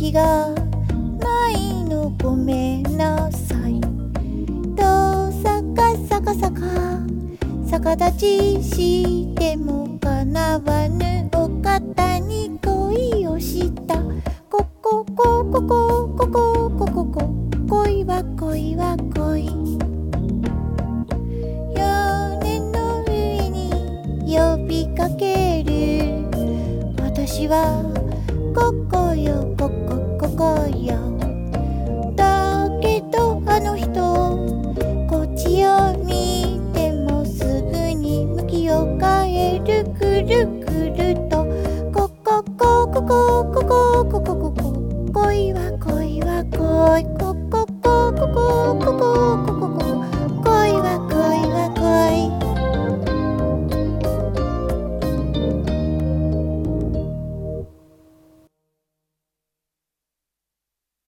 気がないのごめんなさい。と逆立ちしても叶わぬお方に恋をした。恋は恋は恋。屋根の上に呼びかける。私はここよここよ。だけどあの人こっちを見てもすぐに向きを変える。くるくると恋は恋は恋。